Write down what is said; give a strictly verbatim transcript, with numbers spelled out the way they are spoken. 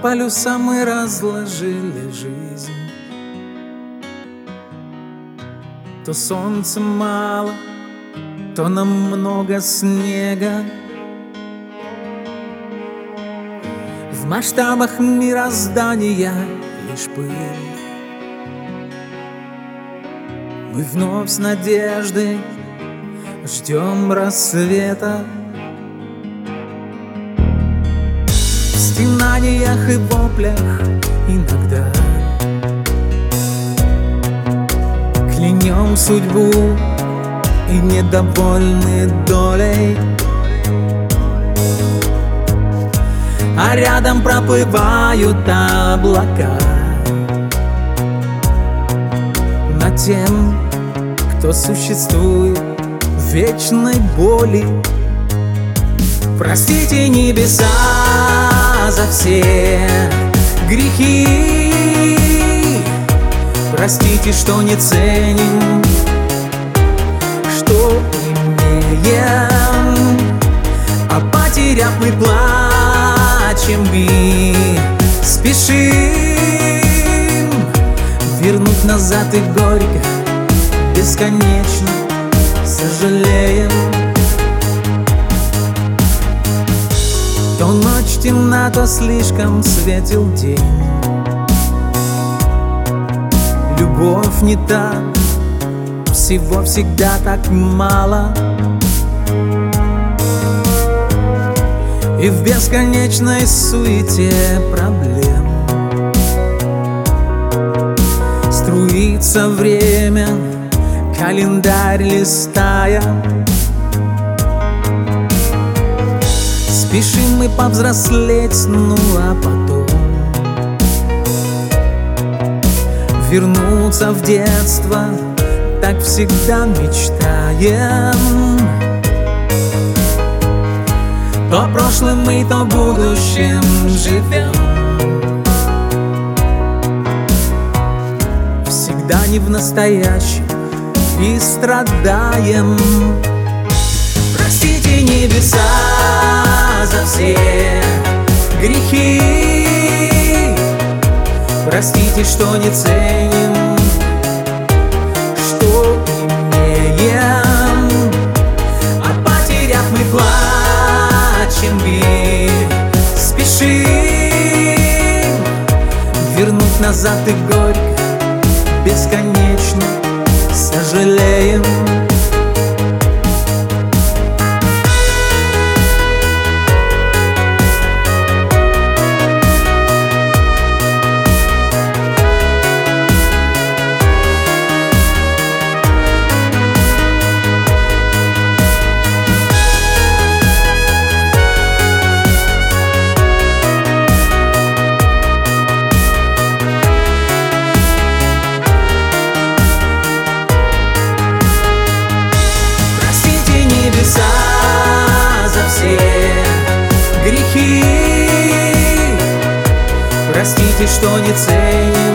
полюса мы разложили жизнь. То солнца мало, то нам много снега. В масштабах мироздания лишь пыль. Мы вновь с надеждой ждем рассвета. В стенаниях и воплях иногда клянем судьбу и недовольны долей. А рядом проплывают облака над тем, кто существует в вечной боли. Простите небеса за все грехи, простите, что не ценим, что имеем, а потеряв мы плачем и спешим вернуть назад и горько, бесконечно сожалеем. То ночь темна, то слишком светил день. Любовь не та, всего всегда так мало. И в бесконечной суете проблем струится время, календарь листая. Спешим мы повзрослеть, ну а потом вернуться в детство, так всегда мечтаем. То прошлым мы, то будущим живем, всегда не в настоящем и страдаем. Простите небеса за все грехи, простите, что не ценим, что имеем, а потеряв мы плачем и спешим вернуть назад и горько, бесконечно сожалеем. За все грехи, простите, что не ценим,